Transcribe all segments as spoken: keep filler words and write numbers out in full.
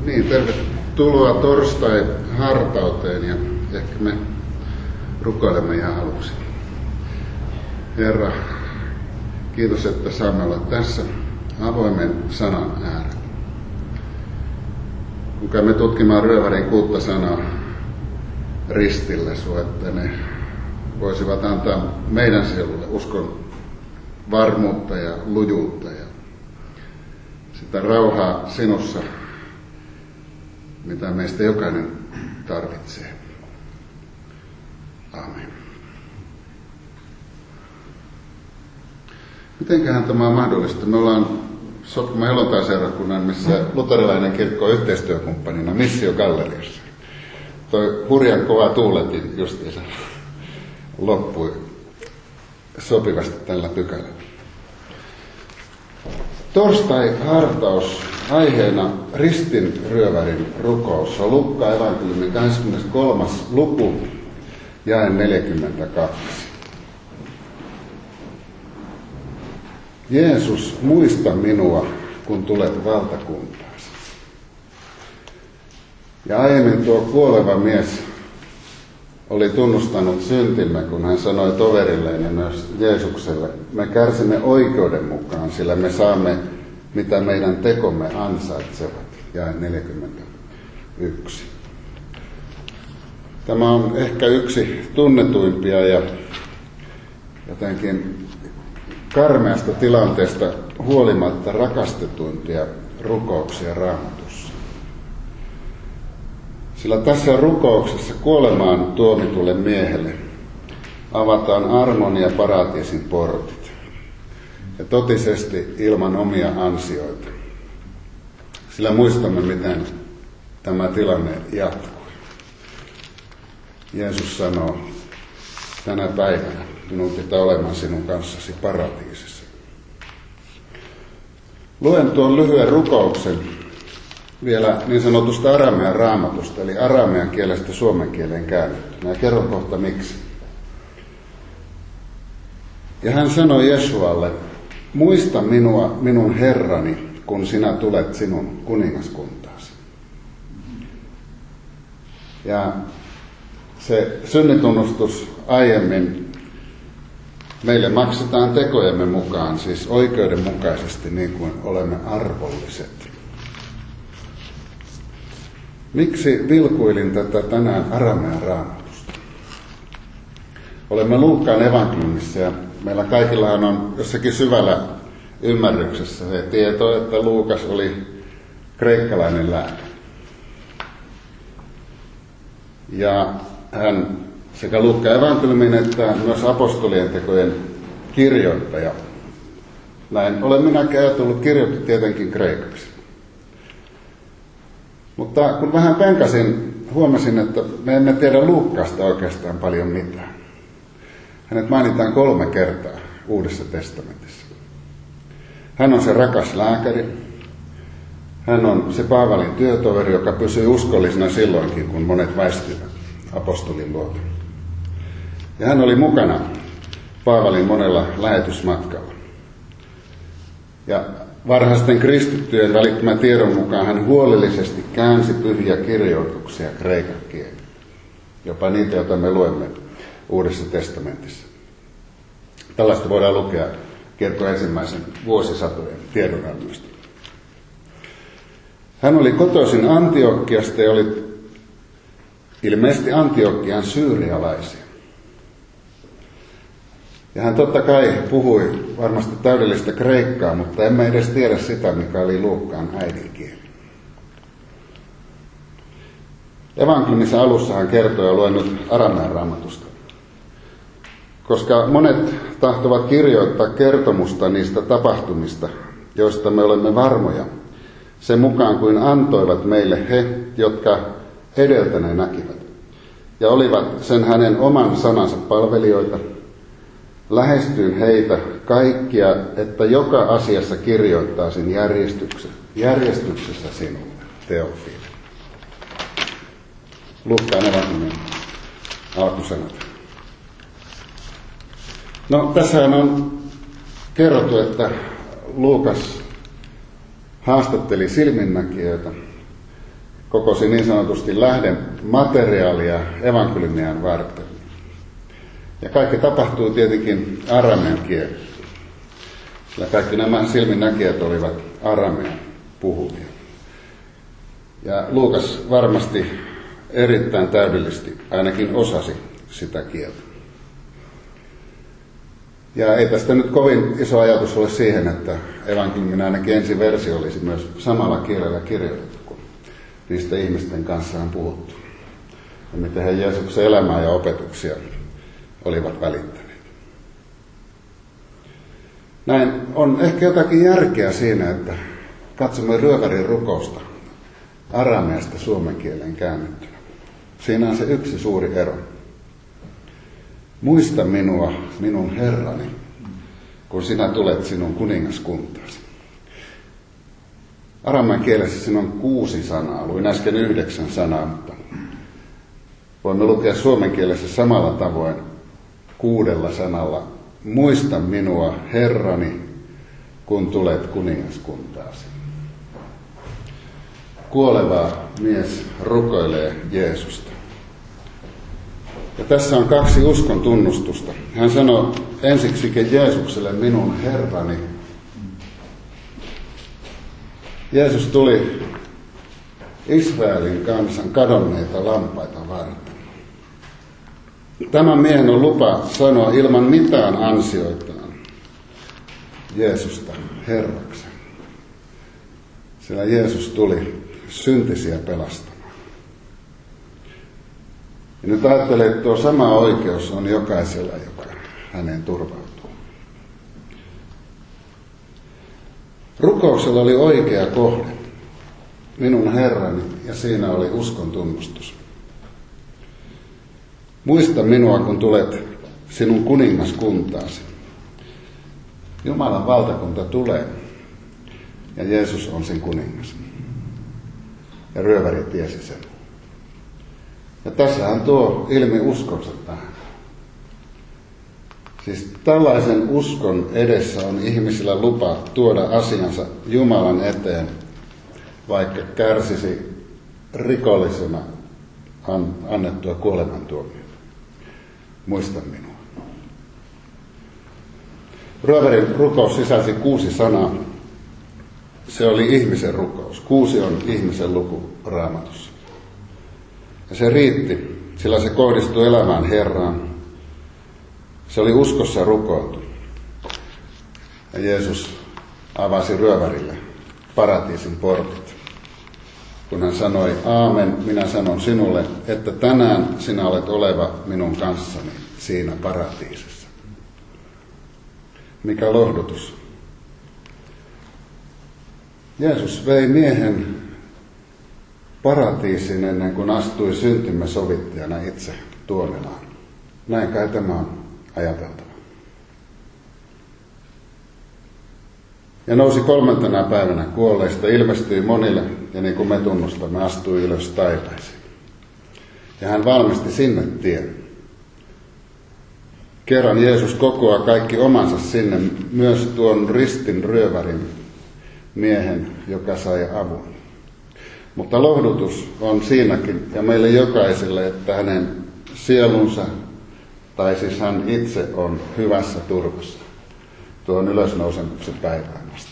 Niin, tervetuloa torstai-hartauteen ja ehkä me rukoilemme ihan aluksi. Herra, kiitos, että saamme olla tässä avoimen sanan äärellä. Kun käymme tutkimaan ryövärin kuutta sanaa ristille sua, että ne voisivat antaa meidän sielulle uskon varmuutta ja lujuutta ja sitä rauhaa sinussa, mitä meistä jokainen tarvitsee. Aamen. Mitenköhän tämä on mahdollista? Me ollaan Sotkamoon helluntaiseurakunnan, missä luterilainen kirkko on yhteistyökumppanina Missio-galleriassa. Toi hurjan kova tuuletin justiinsa loppui sopivasti tällä pykälällä. Torstai-hartaus aiheena ristin ryövärin rukous. Se on Luukkaan evankeliumin kaksikymmentäkolmas luku, jae neljäkymmentäkaksi. Jeesus, muista minua, kun tulet valtakuntaasi. Ja aiemmin tuo kuoleva mies oli tunnustanut syntimme, kun hän sanoi toverilleen ja myös Jeesukselle, me kärsimme oikeuden mukaan, sillä me saamme, mitä meidän tekomme ansaitsevat. Jae neljäkymmentäyksi. Tämä on ehkä yksi tunnetuimpia ja jotenkin karmeasta tilanteesta huolimatta rakastetuimpia rukouksia Raamatussa. Sillä tässä rukouksessa kuolemaan tuomitulle miehelle avataan armon ja paratiesin portit. Ja totisesti ilman omia ansioita. Sillä muistamme, miten tämä tilanne jatkuu. Jeesus sanoo, tänä päivänä minun pitää olemaan sinun kanssasi paratiisissa. Luen tuon lyhyen rukouksen vielä niin sanotusta aramean raamatusta, eli aramean kielestä suomen kieleen käännetty. Ja kerron kohta miksi. Ja hän sanoi Jesualle, muista minua, minun Herrani, kun sinä tulet sinun kuningaskuntaasi. Ja se synnitunnustus aiemmin meille maksetaan tekojemme mukaan, siis oikeudenmukaisesti niin kuin olemme arvolliset. Miksi vilkuilin tätä tänään aramean raamatusta? Olemme Luukkaan evankeliumissa ja meillä kaikillahan on jossakin syvällä ymmärryksessä se tieto, että Luukas oli kreikkalainen lääkäri. Ja hän sekä Luukkaan evankeliumin että myös apostolien tekojen kirjoittaja. Näin olen minäkin ajatellut, kirjoitti tietenkin kreikaksi. Mutta kun vähän penkasin, huomasin, että me emme tiedä Luukkaasta oikeastaan paljon mitään. Hänet mainitaan kolme kertaa Uudessa testamentissa. Hän on se rakas lääkäri. Hän on se Paavalin työtoveri, joka pysyy uskollisena silloinkin, kun monet väistyivät apostolin luota. Ja hän oli mukana Paavalin monella lähetysmatkalla. Ja varhaisten kristittyjen välittämän tiedon mukaan hän huolellisesti käänsi pyhiä kirjoituksia kreikan kielellä. Jopa niitä, joita me luemme Uudessa testamentissa. Tällaista voidaan lukea kirkon ensimmäisen vuosisatojen tiedonannoista. Hän oli kotoisin Antiokiasta ja oli ilmeisesti Antiokian syyrialaisia. Ja hän totta kai puhui varmasti täydellistä kreikkaa, mutta emme edes tiedä sitä, mikä oli Luukkaan äidinkieli. Evankeliumissa alussa hän kertoo ja luen nyt aramean raamatusta. Koska monet tahtovat kirjoittaa kertomusta niistä tapahtumista, joista me olemme varmoja, sen mukaan kuin antoivat meille he, jotka edeltäne näkivät, ja olivat sen hänen oman sanansa palvelijoita. Lähestyin heitä kaikkia, että joka asiassa kirjoittaisin järjestyksessä, järjestyksessä sinulle, Teofile. Luukkaan evankeliumin alkusanat. No, tässähän on kerrottu, että Luukas haastatteli silminnäkijöitä kokosi niin sanotusti lähden materiaalia evankeliumiaan varten. Ja kaikki tapahtuu tietenkin aramean kielellä. Sillä kaikki nämä silminnäkijät olivat aramean puhuvia. Ja Luukas varmasti erittäin täydellisesti ainakin osasi sitä kieltä. Ja ei tästä nyt kovin iso ajatus ole siihen, että evankeliumin ainakin ensi versio olisi myös samalla kielellä kirjoitettu, kun niistä ihmisten kanssa on puhuttu. Ja miten he Jeesuksen elämää ja opetuksia olivat välittäneet. Näin on ehkä jotakin järkeä siinä, että katsomme ryövärin rukousta arameasta suomen kielen käännettynä. Siinä on se yksi suuri ero. Muista minua, minun Herrani, kun sinä tulet sinun kuningaskuntaasi. Aramean kielessä siinä on kuusi sanaa, luin äsken yhdeksän sanaa, mutta voimme lukea suomen kielessä samalla tavoin kuudella sanalla. Muista minua, Herrani, kun tulet kuningaskuntaasi. Kuoleva mies rukoilee Jeesusta. Ja tässä on kaksi uskon tunnustusta. Hän sanoo ensiksikin Jeesukselle minun Herrani. Jeesus tuli Israelin kansan kadonneita lampaita varten. Tämän miehen on lupa sanoa ilman mitään ansioitaan Jeesusta Herraksi. Sillä Jeesus tuli syntisiä pelastamaan. Ja nyt ajattelee, että tuo sama oikeus on jokaisella, joka häneen turvautuu. Rukouksella oli oikea kohde, minun Herrani, ja siinä oli uskon tunnustus. Muista minua, kun tulet sinun kuningaskuntaasi. Jumalan valtakunta tulee, ja Jeesus on sen kuningas. Ja ryöväri tiesi sen. Ja tässähän tuo ilmi uskonsa tähän. Siis tällaisen uskon edessä on ihmisillä lupa tuoda asiansa Jumalan eteen, vaikka kärsisi rikollisena annettua kuolemantuomiota. Muista minua. Ryövärin rukous sisälsi kuusi sanaa. Se oli ihmisen rukous. Kuusi on ihmisen luku Raamatussa. Ja se riitti, sillä se kohdistui elämään Herraan. Se oli uskossa rukoiltu. Ja Jeesus avasi ryövärille paratiisin portit. Kun hän sanoi, aamen, minä sanon sinulle, että tänään sinä olet oleva minun kanssani siinä paratiisissa. Mikä lohdutus. Jeesus vei miehen paratiisin ennen kuin astui syntimme sovittajana itse tuomilaan. Näin kai tämä on ajateltava. Ja nousi kolmantena päivänä kuolleista, ilmestyi monille, ja niin kuin me tunnustamme, astui ylös taivaisiin. Ja hän valmisti sinne tien. Kerran Jeesus kokoaa kaikki omansa sinne, myös tuon ristin ryövärin miehen, joka sai avun. Mutta lohdutus on siinäkin, ja meille jokaiselle, että hänen sielunsa, tai siis hän itse on hyvässä turvassa tuon ylösnousemuksen päivään asti.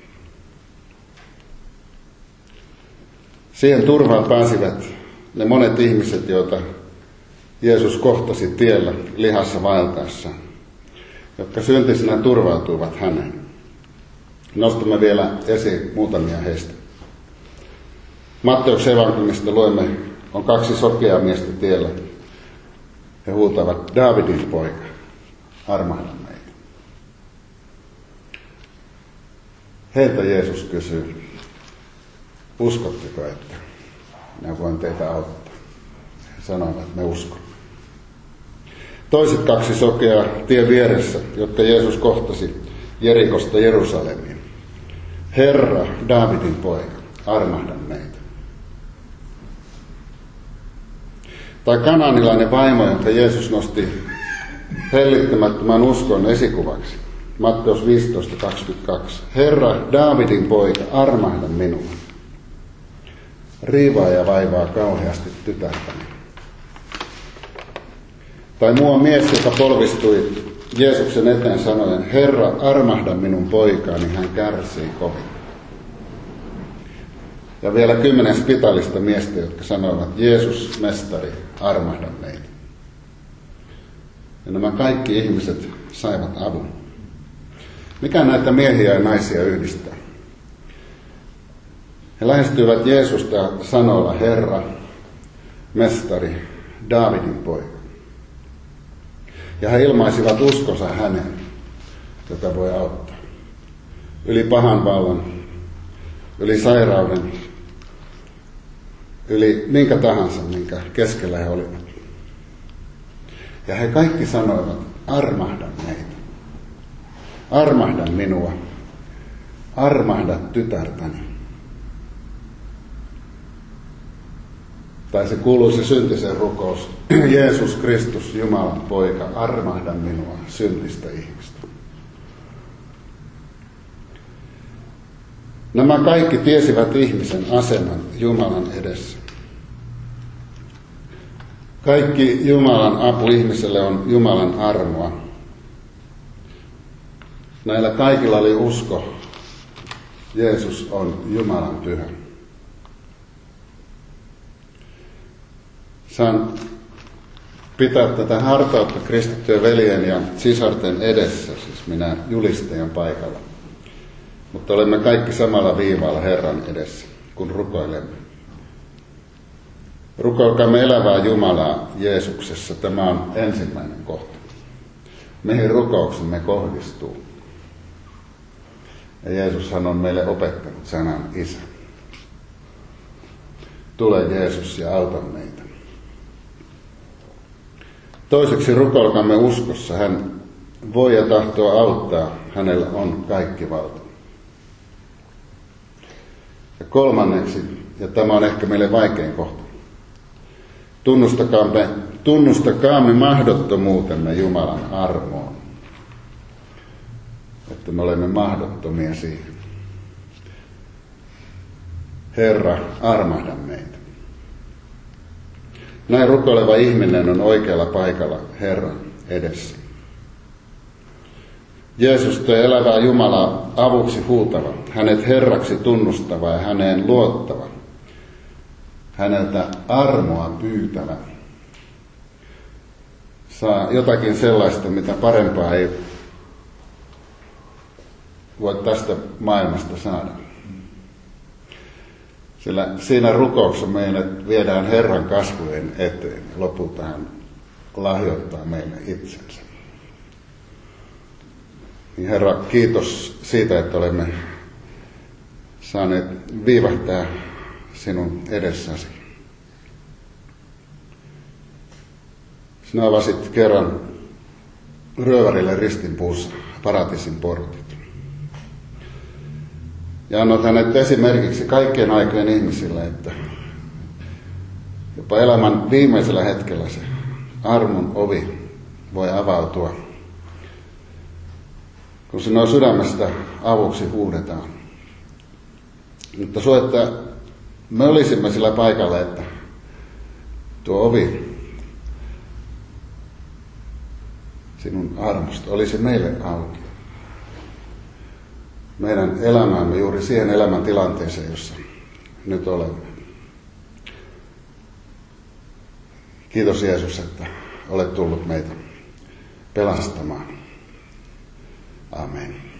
Siihen turvaan pääsivät ne monet ihmiset, joita Jeesus kohtasi tiellä lihassa vaeltaessaan, jotka syntisinä turvautuivat häneen. Nostamme vielä esiin muutamia heistä. Matteuksen evankeliumista luemme, on kaksi sokeaa miestä tiellä. He huutavat, Daavidin poika, armahda meitä. Heiltä Jeesus kysyy, uskotteko, että minä voin teitä auttaa? He sanoivat, että me uskomme. Toiset kaksi sokeaa tien vieressä, jotka Jeesus kohtasi Jerikosta Jerusalemiin. Herra, Daavidin poika, armahda meitä. Tai kanaanilainen vaimo, jonka Jeesus nosti hellittämättömän uskon esikuvaksi. Matteus viisitoista kaksikymmentäkaksi. Herra, Daavidin poika, armahda minua. riivaa ja vaivaa kauheasti tytärtäni. Tai muu mies, joka polvistui Jeesuksen eteen sanoen, Herra, armahda minun poikaani, hän kärsii kovin. Ja vielä kymmenen spitaalista miestä, jotka sanoivat, Jeesus, mestari, armahda meitä. Ja nämä kaikki ihmiset saivat avun. Mikä näitä miehiä ja naisia yhdistää? He lähestyivät Jeesusta sanoilla, Herra, mestari, Daavidin poika. Ja he ilmaisivat uskonsa häneen, joka voi auttaa. Yli pahan vallan, yli sairauden, yli minkä tahansa, minkä keskellä he olivat. Ja he kaikki sanoivat, armahda meitä. Armahda minua. Armahda tytärtäni. Tai se kuuluisi syntisen rukous. Jeesus Kristus, Jumalan poika, armahda minua, syntistä ihmistä. Nämä kaikki tiesivät ihmisen aseman Jumalan edessä. Kaikki Jumalan apu ihmiselle on Jumalan armoa. Näillä kaikilla oli usko. Jeesus on Jumalan pyhä. Saan pitää tätä hartautta kristittyjen veljen ja sisarten edessä, siis minä julistajan paikalla. Mutta olemme kaikki samalla viivalla Herran edessä, kun rukoilemme. Rukoilkaamme elävää Jumalaa Jeesuksessa. Tämä on ensimmäinen kohta. Mihin rukouksemme kohdistuu. Ja Jeesushan on meille opettanut sanan Isä. Tule Jeesus ja auta meitä. Toiseksi rukoilkaamme uskossa. Hän voi ja tahtoo auttaa. Hänellä on kaikki valta. Ja kolmanneksi, ja tämä on ehkä meille vaikein kohta. Tunnustakaamme, tunnustakaamme mahdottomuutemme Jumalan armoon. Että me olemme mahdottomia siihen. Herra, armahda meitä. Näin rukoileva ihminen on oikealla paikalla Herran edessä. Jeesus toi elävää Jumalaa avuksi huutava, hänet Herraksi tunnustava ja häneen luottava, häneltä armoa pyytävä. Saa jotakin sellaista, mitä parempaa ei voi tästä maailmasta saada. Sillä siinä rukouksessa meidät viedään Herran kasvojen eteen ja lopulta hän lahjoittaa meille itsensä. Niin Herra, kiitos siitä, että olemme saaneet viivähtää sinun edessäsi. Sinä avasit kerran ryövärille ristinpuussa paratiisin portit. Ja annoit hänet esimerkiksi kaikkien aikojen ihmisille, että jopa elämän viimeisellä hetkellä se armon ovi voi avautua. Kun sinua sydämestä avuksi huudetaan. Mutta so, että me olisimme sillä paikalla, että tuo ovi sinun armosta olisi meille auki. Meidän elämäämme juuri siihen elämäntilanteeseen, jossa nyt olemme. Kiitos Jeesus, että olet tullut meitä pelastamaan. Amen.